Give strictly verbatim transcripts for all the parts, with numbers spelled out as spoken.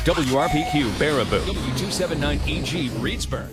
W R P Q Baraboo, W two seventy-nine E G Reedsburg.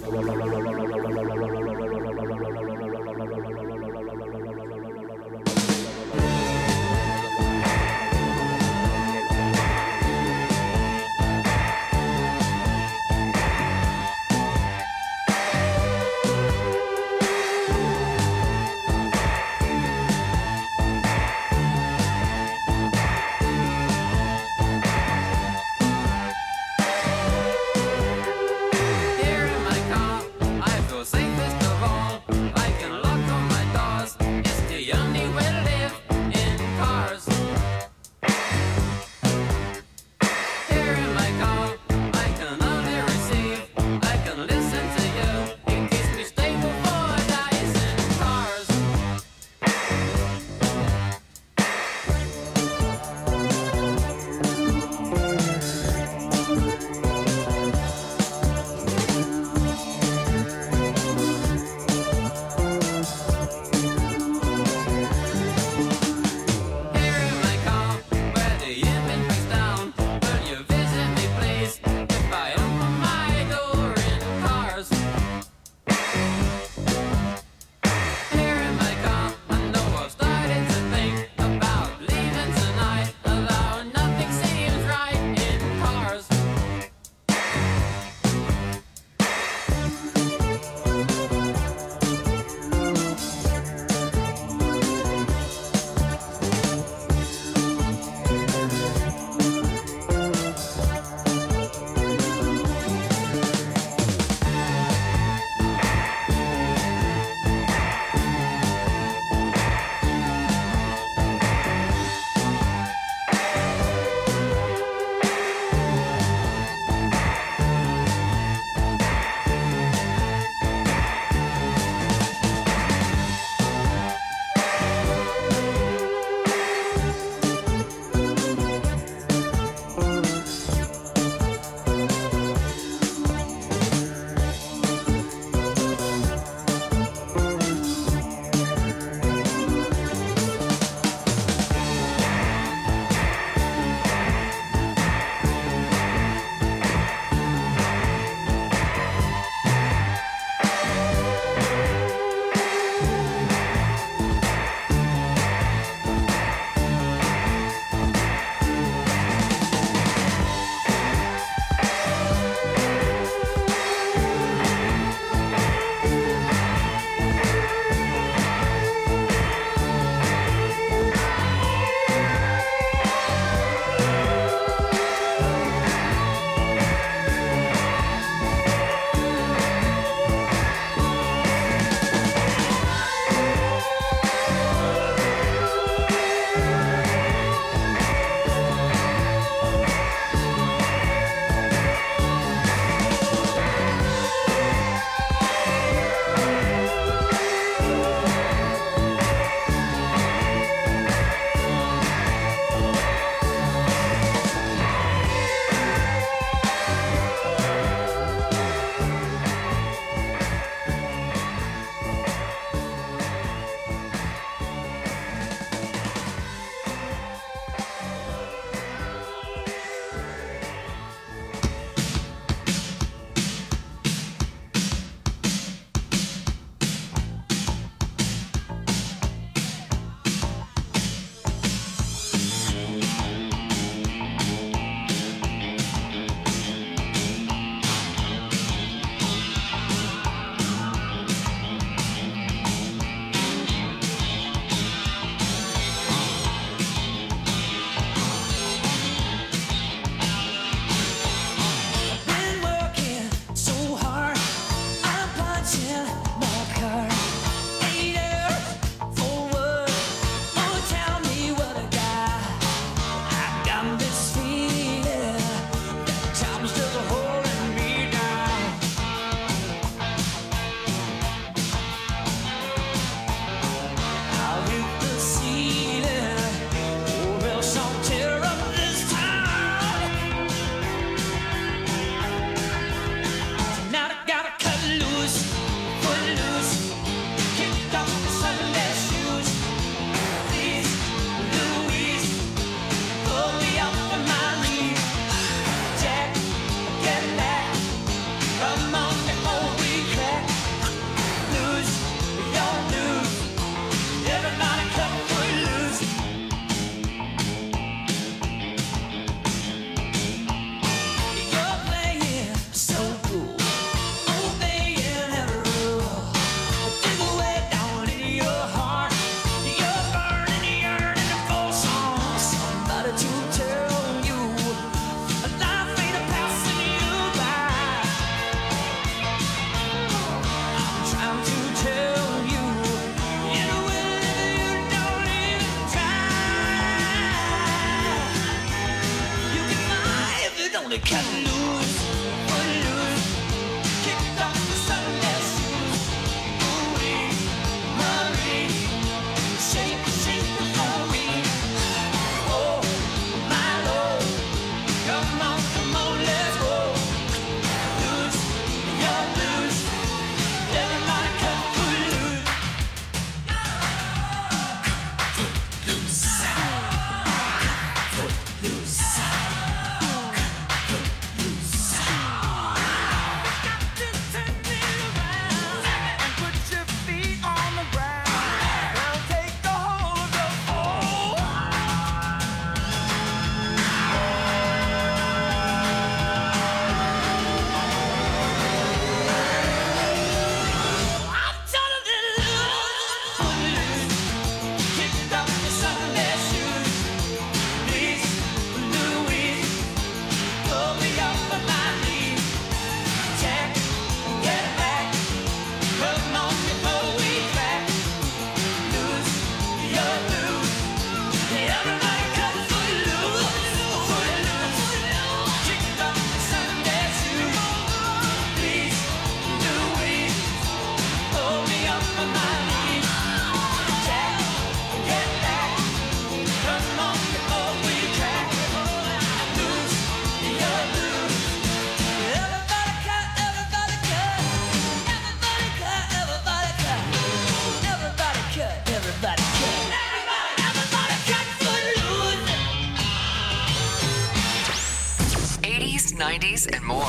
nineties, and more.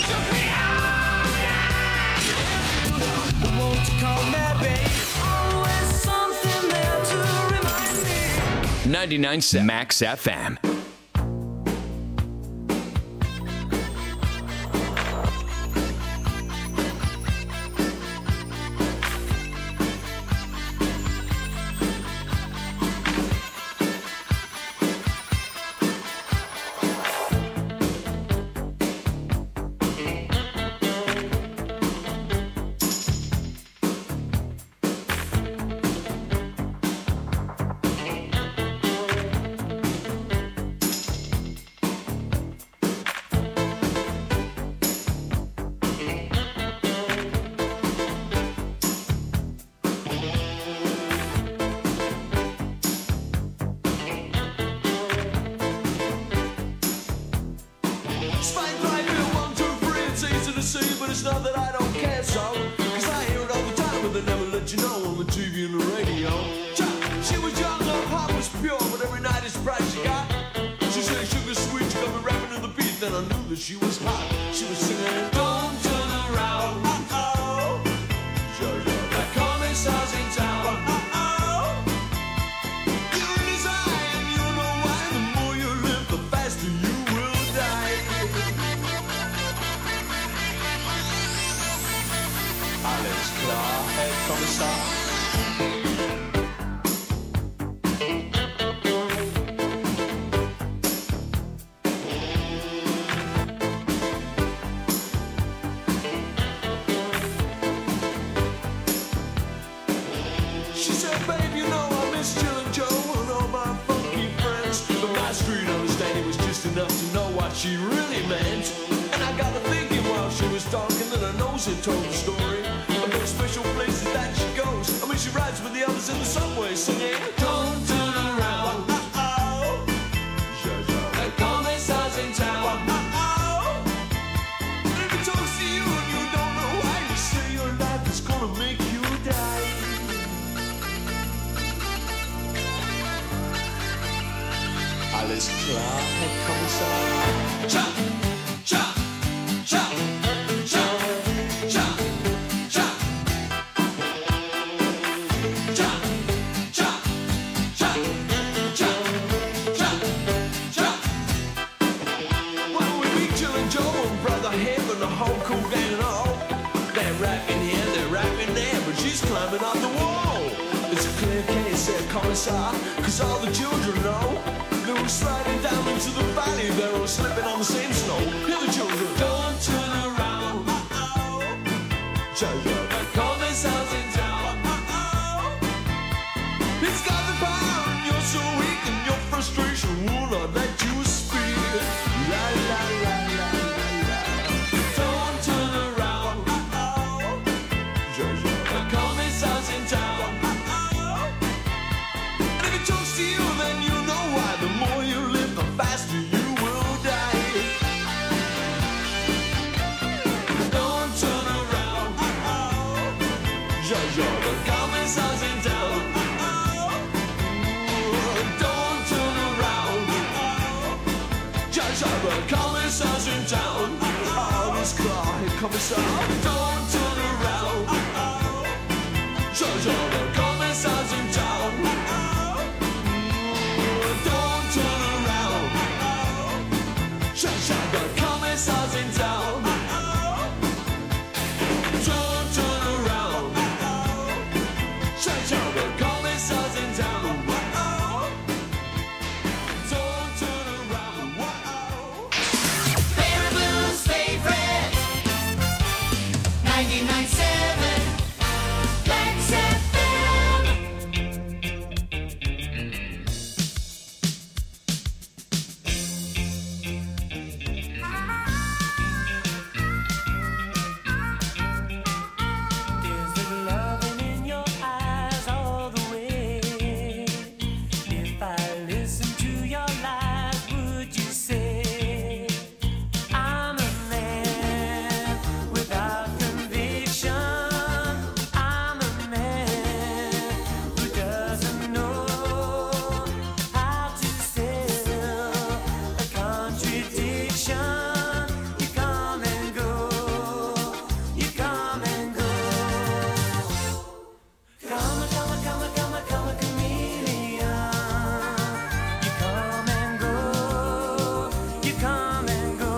ninety-nine point seven Max F M. So weak and your frustration will not let you speak. La la la la. commissar, don't turn around. Jojo, the commissar's in town. Don't turn around. Shut the commissar's in town. Don't turn around. Shut the commissar's in town. Don't turn around. Barry Blues favorite ninety-nine point seven Lex F M. There's the loving in your eyes all the way. If I listen to your lies, would you say I'm a man without conviction? I'm a man who doesn't know how to sell a contradiction. You come and go, you come and go. Come, come, come, come, come, chameleon. You come and go, you come and go.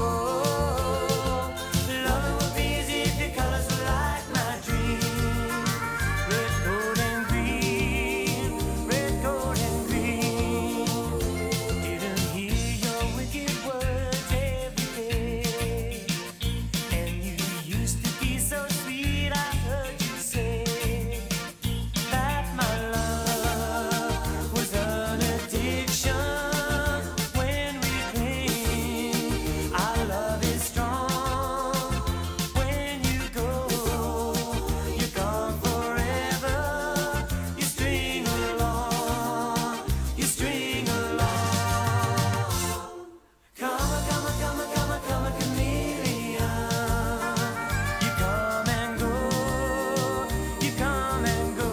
Loving would be easy if your colors were like my dream. Red, gold, and green. Red, gold, and green. Didn't hear your wicked words every day. And you used to be so sweet, I heard you say that my love was an addiction. When we cling, our love is strong. When you go, you're gone forever. You string along, you string along. Come, come, come, come, come, chameleon. You come and go, you come and go.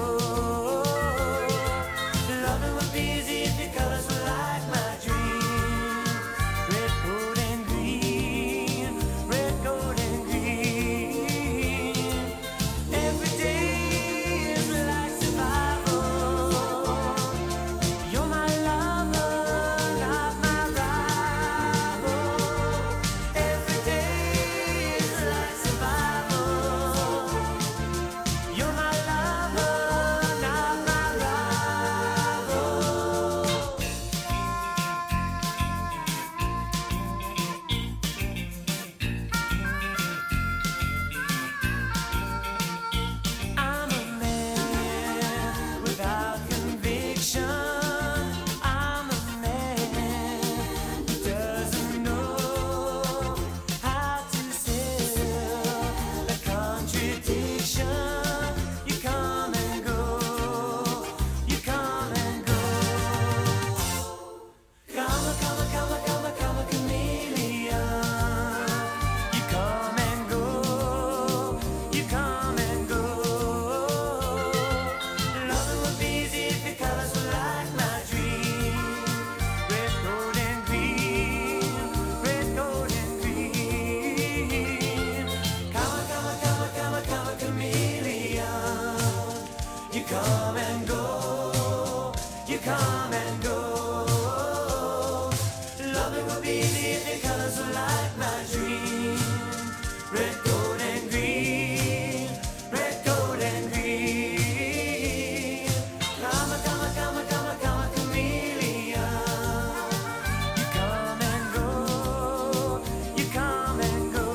Loving would be easy if your colors were like my dream. Red, gold, and green. Red, gold, and green. Every day is like survival. You're my lover, not my rival. Every day is like survival. You're my lover, not my rival. I'm a man without conviction. I'm a man who doesn't know how to sell a contradiction. You come and go, you come and go. Come, come, come, come, come, chameleon. You come and go, you come and go. Loving would be easy if your colors were like my dream. Red, gold, and green. Red, gold, and green. Come, come, come, come, come, chameleon. You come and go, you come and go. Loving would be easy if your colors were like my dream. Red, gold, and green. Red, gold, and green. Come, come, come, come, come, chameleon. You come and go, you come and go.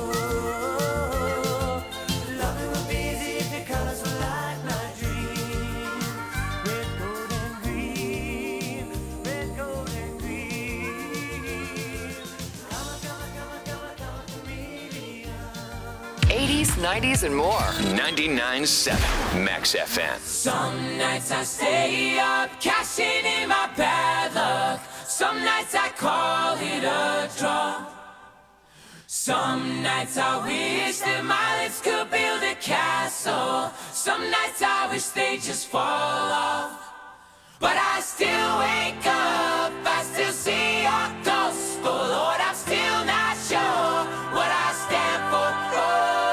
Loving would be easy if your colors were like my dream. Red, gold, and green. Red, gold, and green. Come, come, come, come, come, chameleon. eighties, nineties, and more. ninety-nine point seven Max F M. Some nights I stay up, cashing in my bad luck. Some nights I call it a draw. Some nights I wish that my lips could build a castle. Some nights I wish they just fall off. But I still wake up, I still see your ghost. Oh Lord, I'm still not sure what I stand for. Oh.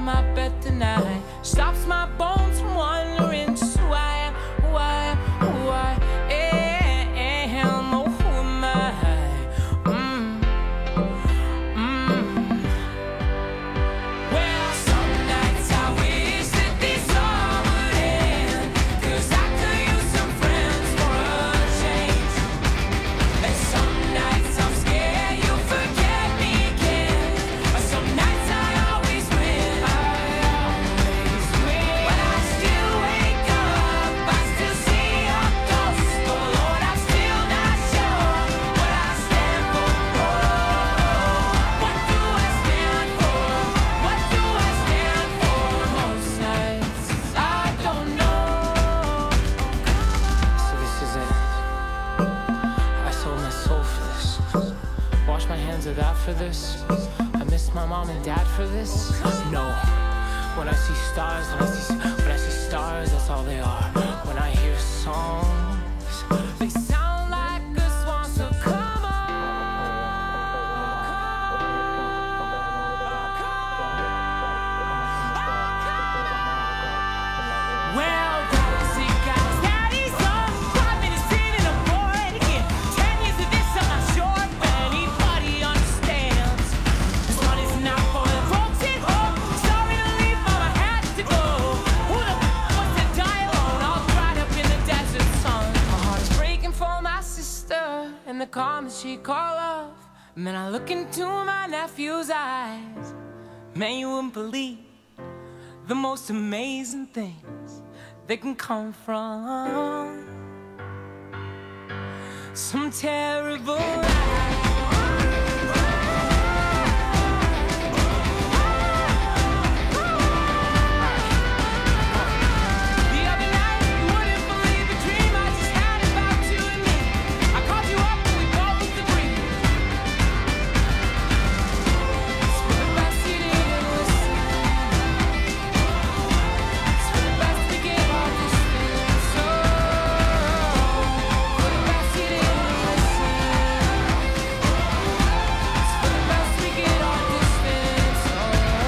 my bed tonight. Stops my bones from wandering. Just why, why, why am, oh, who am I? Mm, mm. Well, some nights I wish that this all would end, 'cause I could use some friends for a change. And some nights I'm scared you'll forget me again. But some nights I always win. I always win. But I still wake up, I still see your ghost. Oh Lord, I'm still not sure what I stand for. Oh, what do I stand for? What do I stand for? Most nights I don't know. So this is it. I sold my soul for this. Wash my hands of that for this. I miss my mom and dad for this. No. When I see stars, when I see when I see stars, that's all they are. When I hear songs, They sound like a swan, so come on. Well, guys, see, guys, daddy's on. Five minutes in and I'm bored again. Ten years of this, I'm not sure if anybody understands. This one is not for the folks at home. Sorry to leave, mom, I had to go. Who the f- wants to die alone, all dried up in the desert sun? My heart is breaking for my sister and the calm that she call love. And then I look into my nephew's eyes. Man, you wouldn't believe the most amazing things that can come from some terrible lies. The other night, you wouldn't believe the dream I just had about you and me. I called you up and we both agreed. It's for the best you didn't listen. It's for the best to get all this thing. So, for the best you didn't listen. It's for the best we get all this thing. So.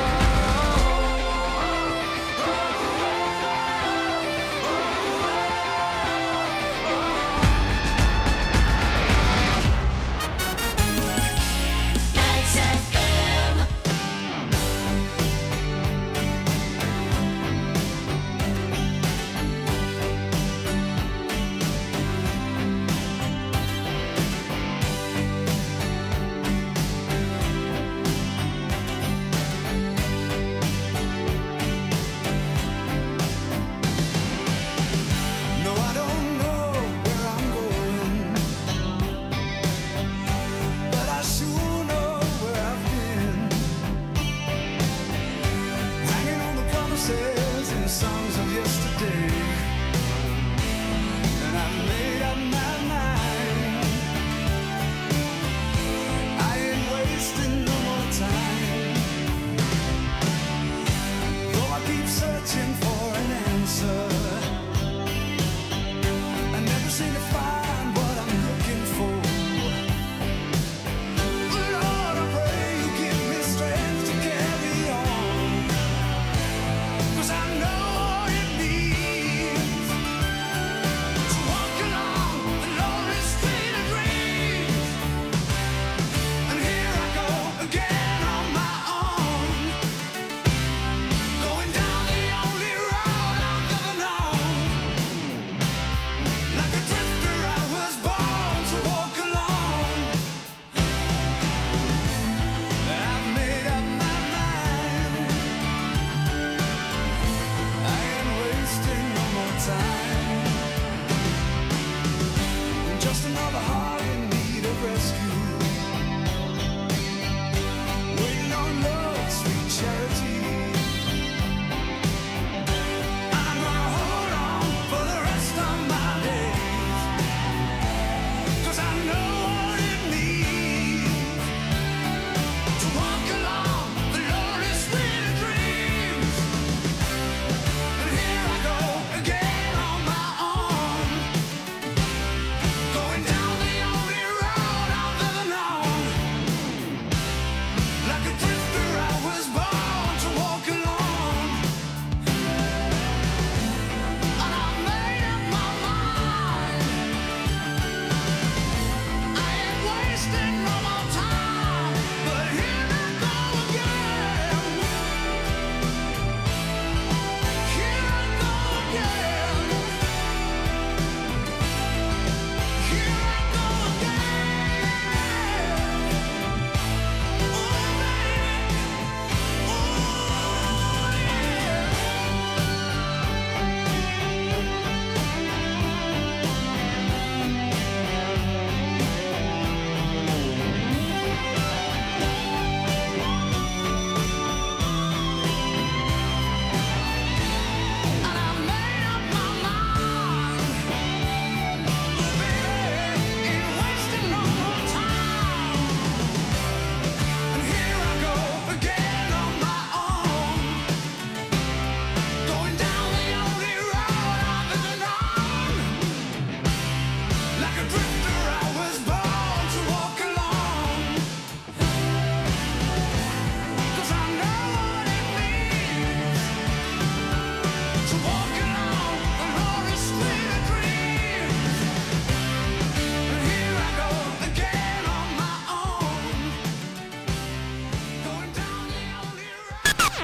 No, I don't know where I'm going, but I sure know where I've been. Hanging on the promises and songs of yesterday, and I made up my mind. I ain't wasting no more time. Though I keep searching for an answer, I never seem to find what I'm looking for. Lord, I pray you give me strength to carry on, 'cause I know all it needs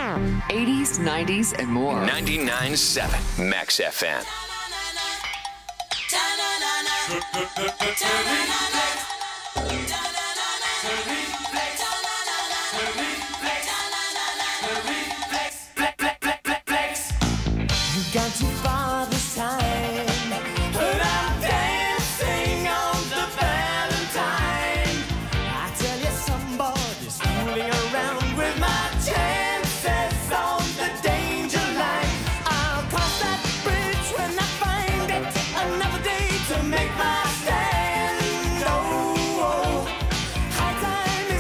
eighties, nineties, and more. ninety-nine point seven Max F M. Gone too far this time, but I'm dancing on the Valentine. I tell you, somebody's fooling around with my chances on the danger line. I'll cross that bridge when I find it. Another day to make my stand. Oh, oh. High time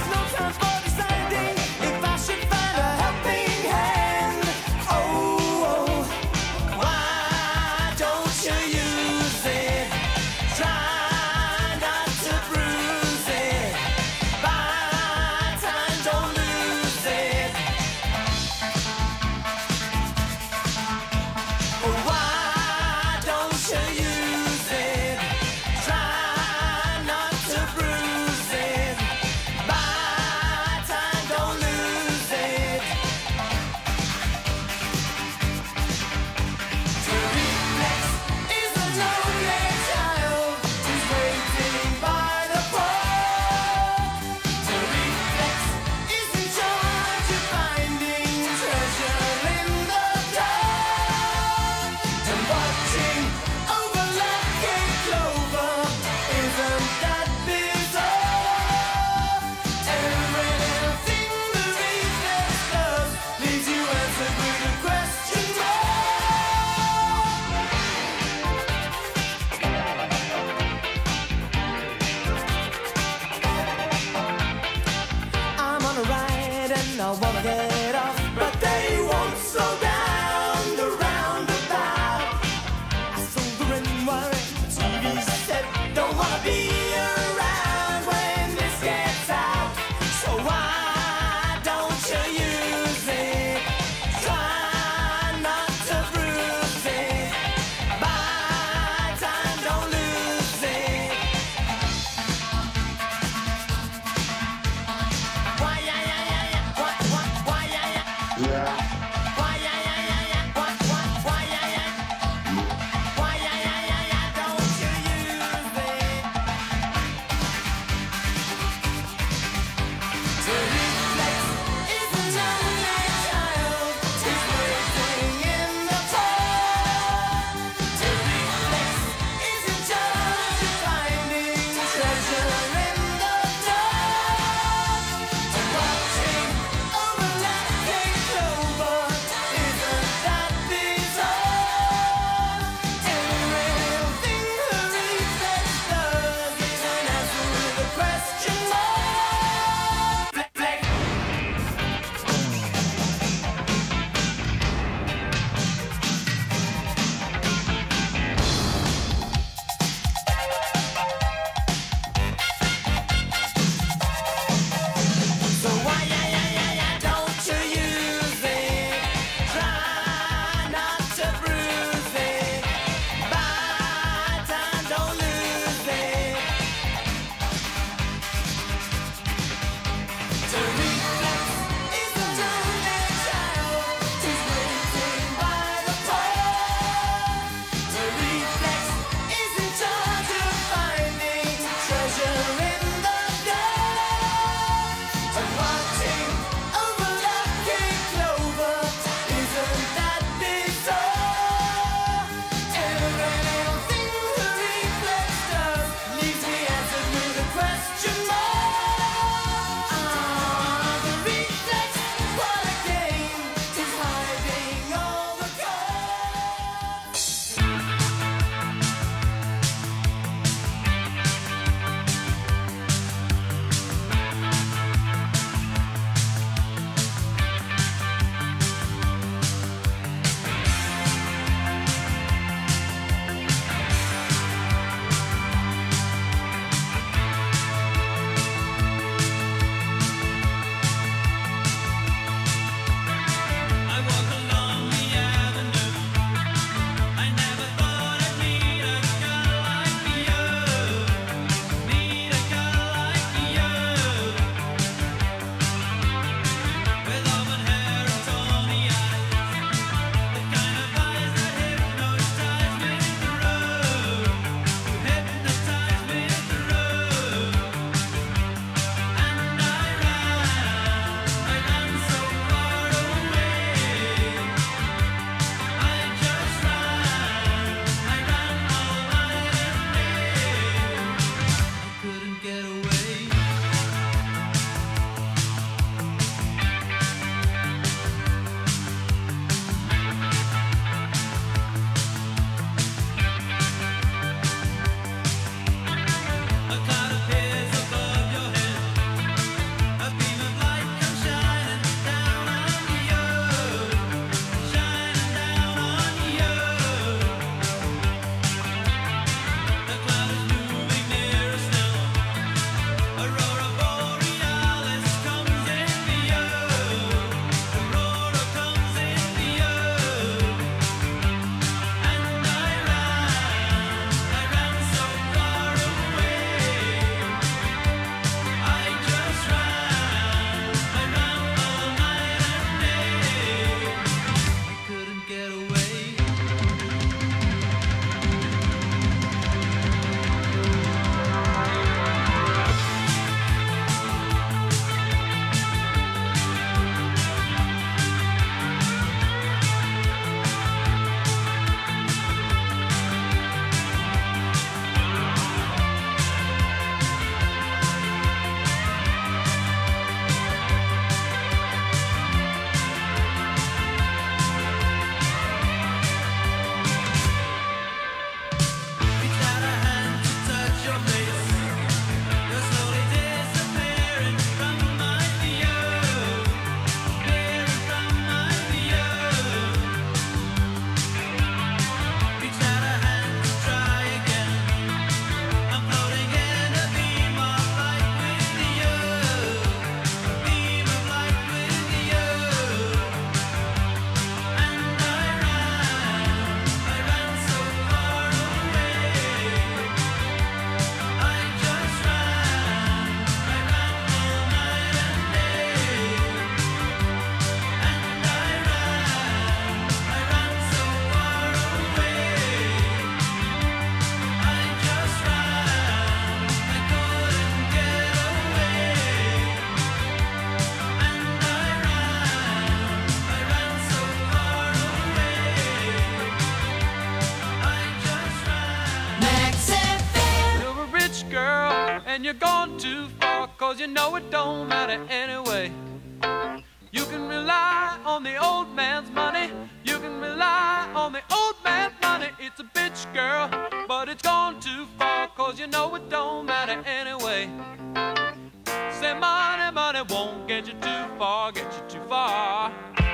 and you're gone too far, cause you know it don't matter anyway. You can rely on the old man's money, you can rely on the old man's money. It's a bitch, girl, but it's gone too far, cause you know it don't matter anyway. Say money, money won't get you too far, get you too far.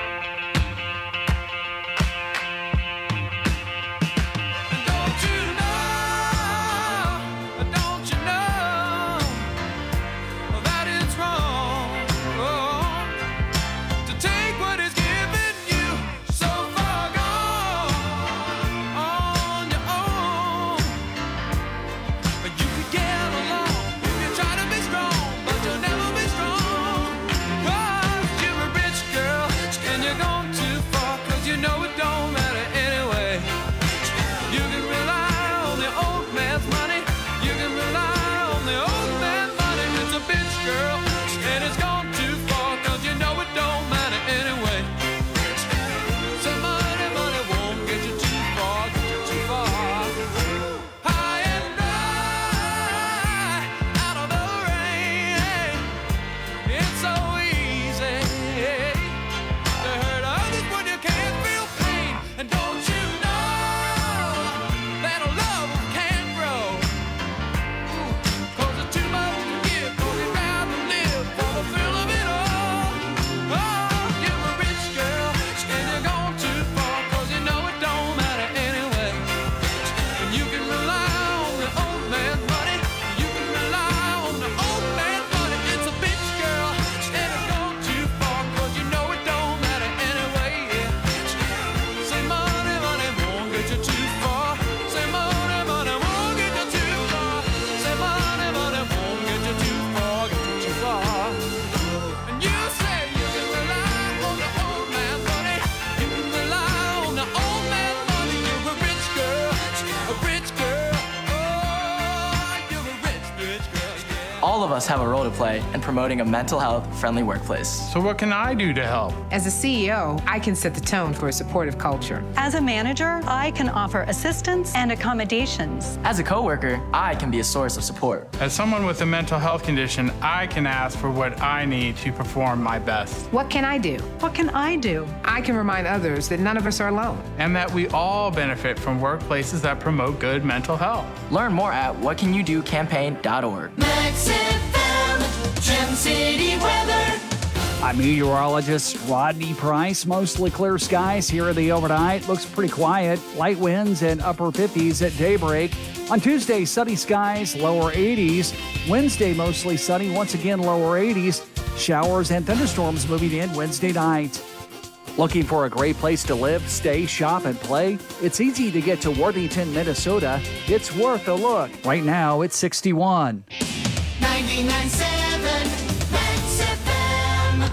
All of us have a role to play in promoting a mental health friendly workplace. So what can I do to help? As a C E O, I can set the tone for a supportive culture. As a manager, I can offer assistance and accommodations. As a coworker, I can be a source of support. As someone with a mental health condition, I can ask for what I need to perform my best. What can I do? What can I do? I can remind others that none of us are alone. And that we all benefit from workplaces that promote good mental health. Learn more at what can you do campaign dot org. Max F M, Gem City weather. I'm meteorologist Rodney Price. Mostly clear skies here in the overnight. Looks pretty quiet. Light winds and upper fifties at daybreak. On Tuesday, sunny skies, lower eighties. Wednesday, mostly sunny. Once again, lower eighties. Showers and thunderstorms moving in Wednesday night. Looking for a great place to live, stay, shop, and play? It's easy to get to Worthington, Minnesota. It's worth a look. Right now, it's sixty-one. ninety-nine point seven Max F M.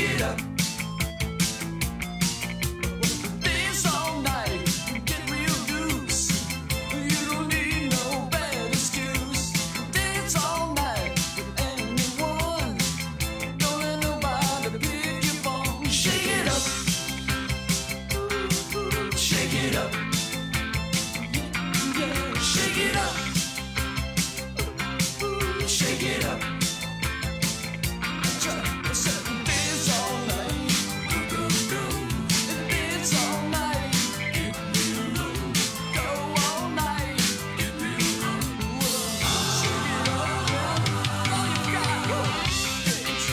it up. Dance all night, get real loose. You don't need no bad excuse. Dance all night with anyone. Don't let nobody pick your phone. Shake it up. Shake it up. Yeah, shake it up. Shake it up. Dance all night. Dance all night. Go all night. Shake it up. All you got. Dance.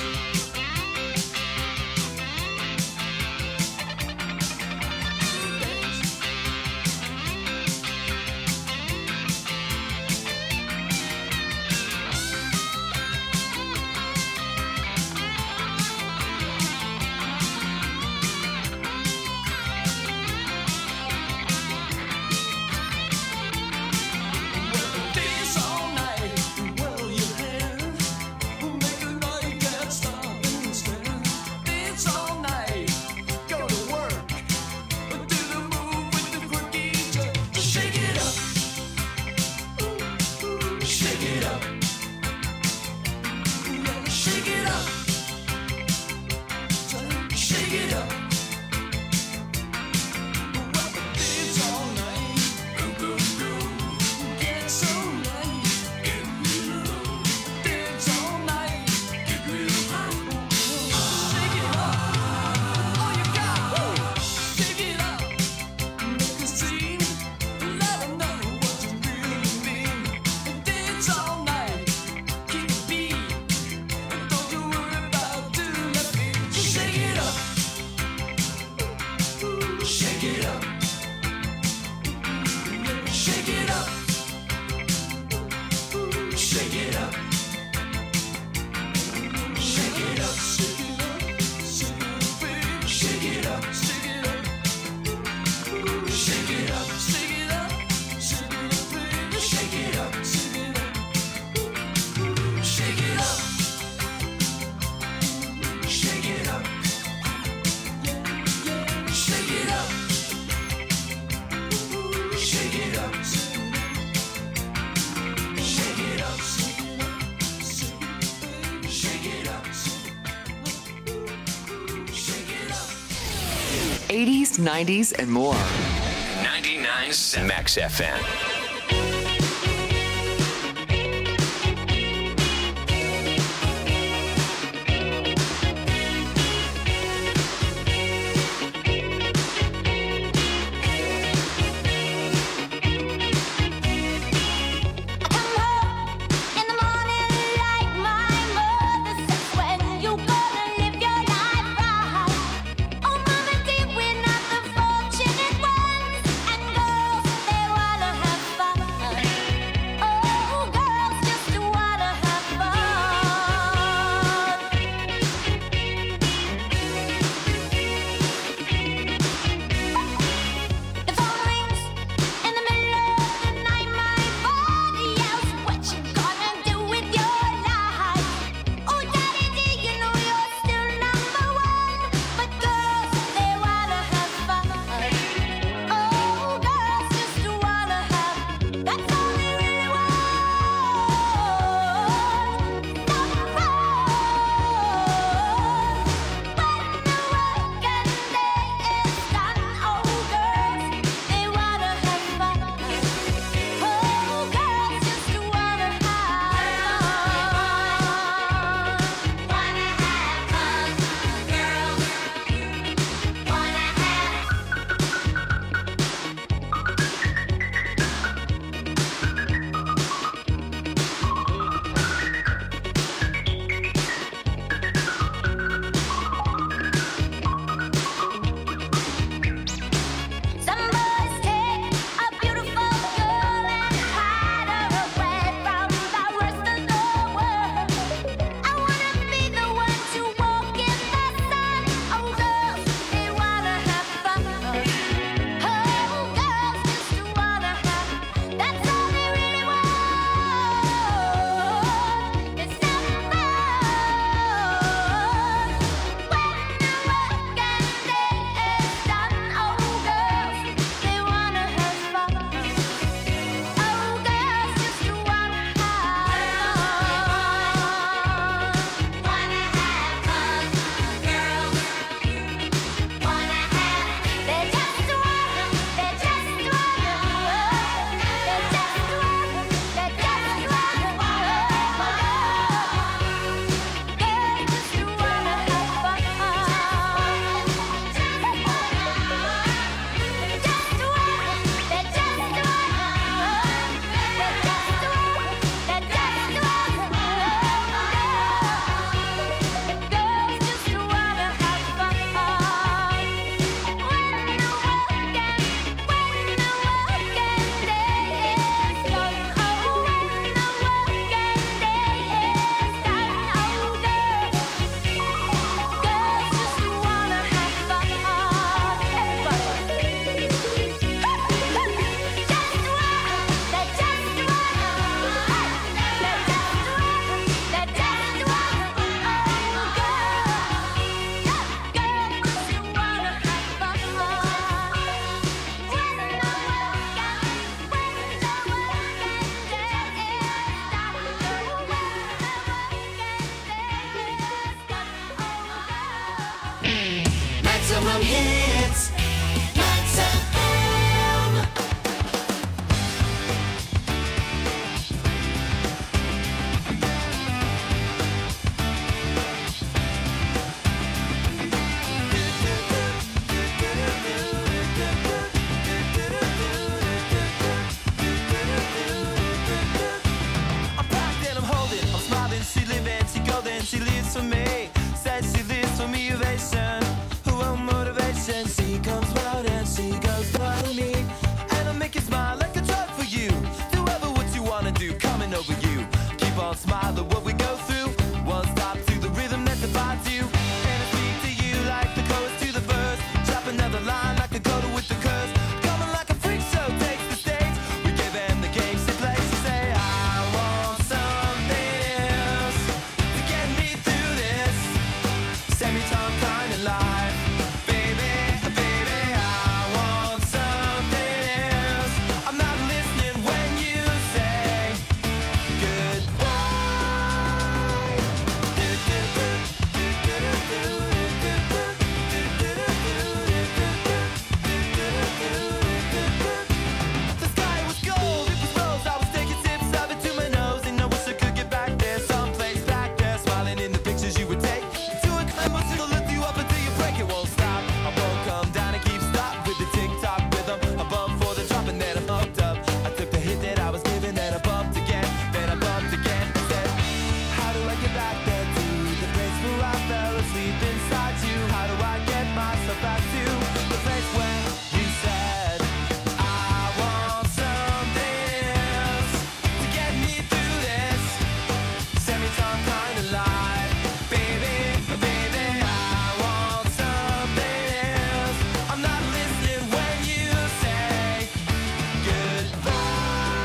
Dance all night, whirl your hair. Make a night, can't stop and stare. Dance all night, go to work. Do the move with the quirky jerk. Shake it up. Shake it up. Yeah, shake it up. Shake it up. Dance all night. Get so nice. Dance all night. Shake it up. All you got. Shake it up. Make a scene. Let 'em know what you really mean. Dance all night. Keep it beat. Don't you worry about doing that beat. Shake it up. Shake it up. Shake it up. Shake it up. Shake it up. Shake it up. Shake it up. Shake it up. Shake it up. Shake it up, baby. Shake it up. Shake it up. Shake it up. Shake it up. Shake it up. Shake it up. Shake it up. Shake it up. Shake it up. eighties, nineties, and more. ninety-nine point seven Max F M. In the morning, like my mother says, when you gonna live your life right? Oh, mama, dear, we're not the fortunate ones, and girls, they wanna have just what I need. And I'll make you smile like a drug for you. Do ever what you wanna do, coming over you. Keep on smiling what we go through. One stop to the rhythm that divides you. And I speak to you like the chorus to the verse. Drop another line like a coda with the curse. Coming like a freak show takes the stage. We give them the games to play. So say I want something else to get me through this semi-time kind of life. Baby, baby, I want something else. I'm not listening when you say goodbye. The sky was gold, it was rose. I was taking sips of it to my nose, and I wish I could get back there, someplace back there, smiling in the pictures you would take. To a climb, it'll lift you up until you break. It won't stop. I won't come down and keep stop with the tick-tock rhythm. Above for the drop, and then I bumped up. I took the hit that I was given, then I bumped again, then I bumped again. I said, how do I get back there to the place where I fell asleep inside you? How do I get myself back to the place where you said I want something else to get me through this semi-time kind of life? Baby, baby, I want something else. I'm not listening when you say goodbye.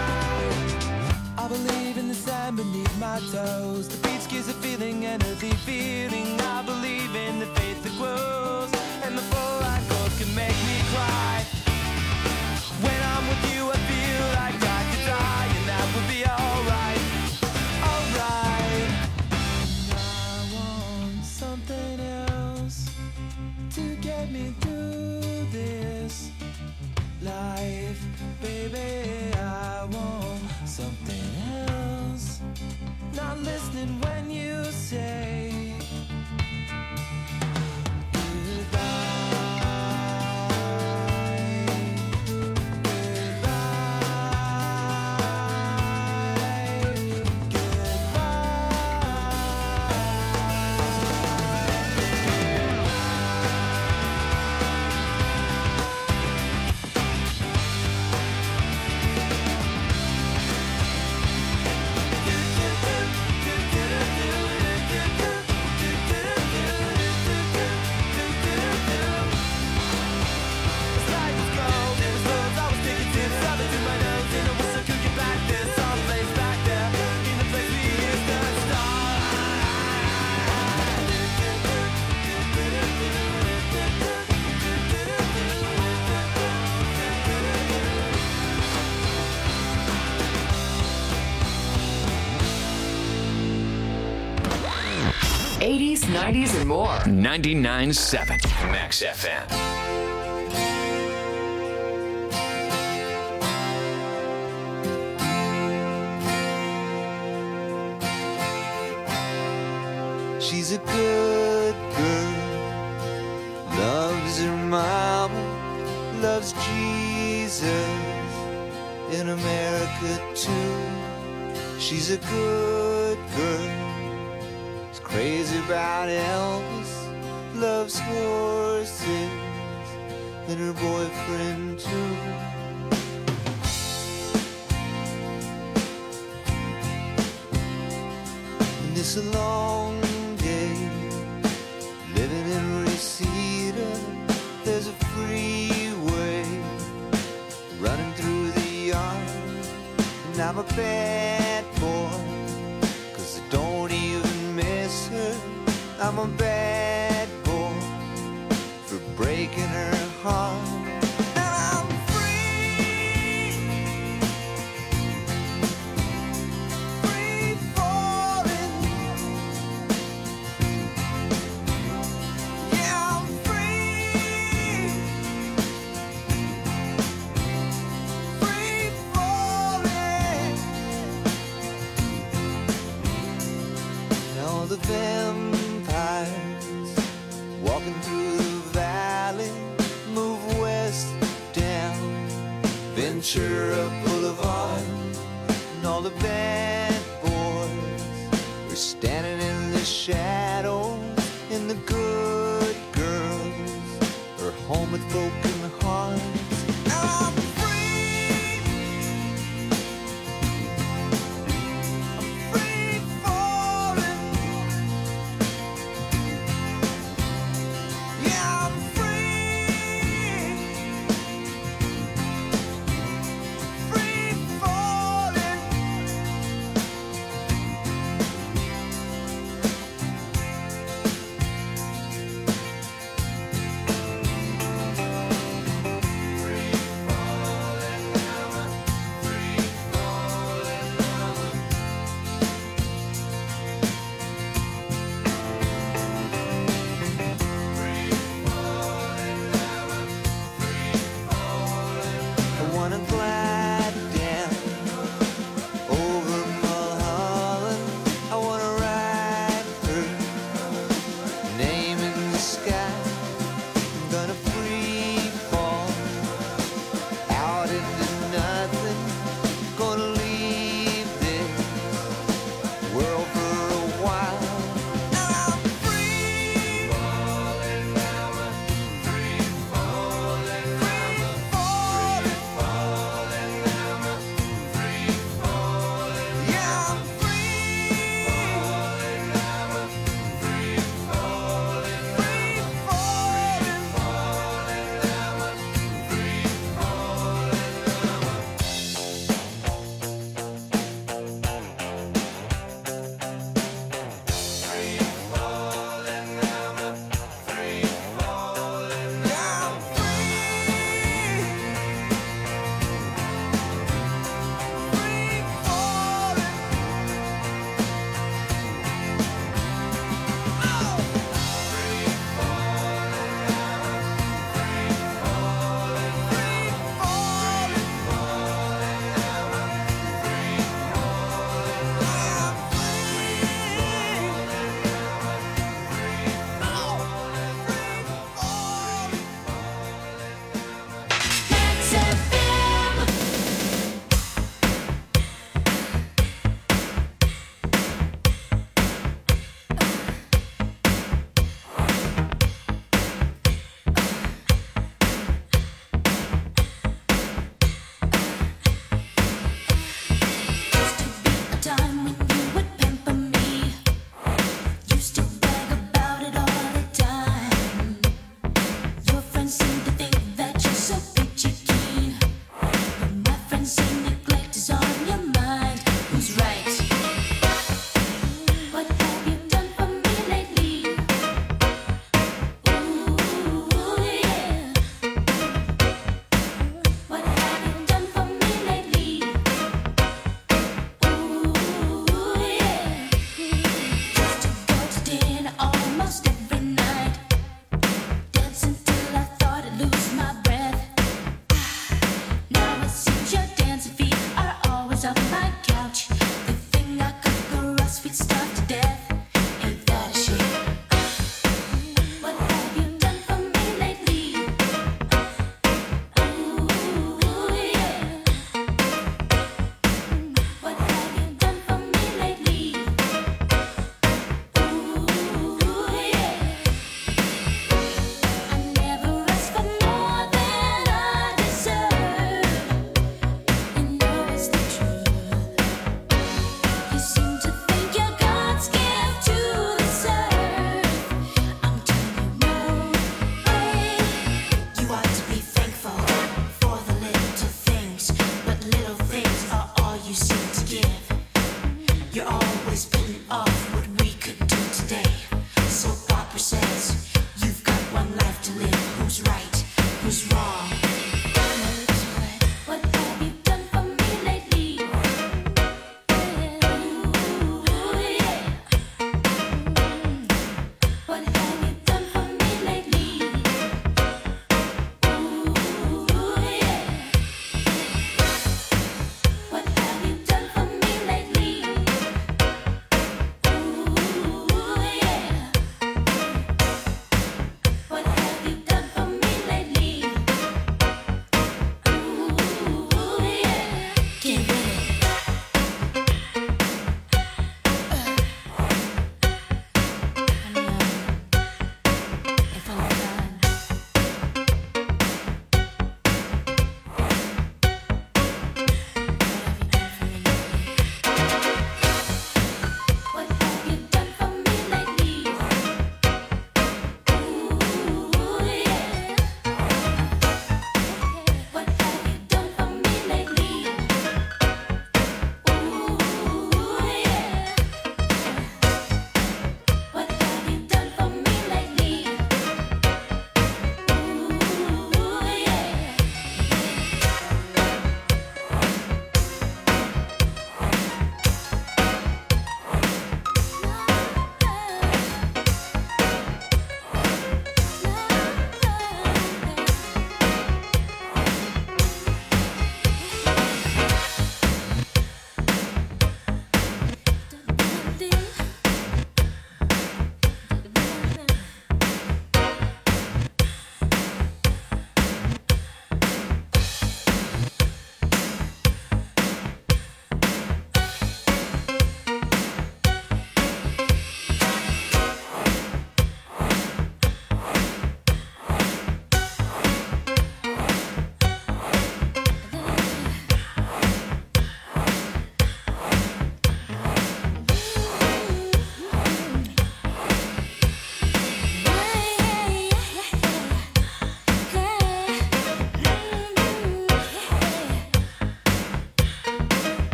I believe in the sand beneath my toes. The beach gives a feeling, an earthy feeling. I believe in the faith that grows, and the full light goes can make me cry. When I'm with you, I feel like I could die, and that would be alright, alright. I want something else to get me through this life, baby. I want something else. Not listening when you say eighties, nineties, and more. ninety-nine point seven Max F M. She's a good girl, loves her mama, loves Jesus in America too. She's a good girl, is crazy about Elvis, loves horses and her boyfriend too. And it's a long day living in Reseda. There's a freeway running through the yard, and I'm a bad boy, 'cause I don't even miss her. I'm a bad boy for breaking her heart. And I'm free, free falling. Yeah, I'm free, free falling. Now the vampires walking through the valley move west down Ventura Boulevard, and all the bad boys are standing in the shadows, and the good girls are home with broken hearts. hearts. And I'm free. I'm free falling. Yeah, I'm free. Free falling.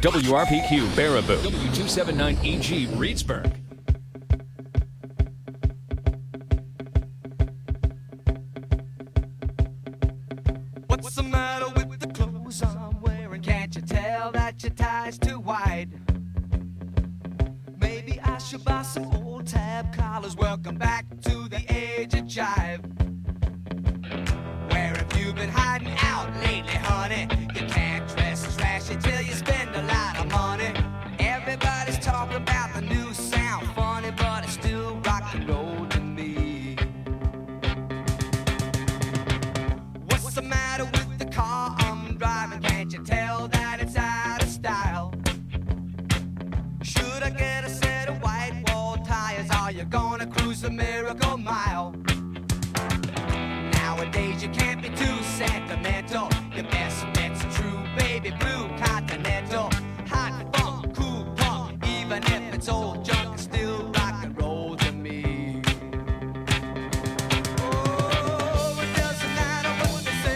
W R P Q Baraboo. W two seventy-nine E G Reedsburg. What's the matter with the clothes I'm wearing? Can't you tell that your tie's too wide? Maybe I should buy some old tab collars. Welcome back to the age of jive. Where have you been hiding out lately, honey? You can't dress as trashy till you spend a lot of money. Everybody's talking about the new sound, funny, but it's still rock and roll to me. What's the matter with the car I'm driving? Can't you tell that it's out of style? Should I get a set of white wall tires? Are you gonna cruise the Miracle Mile?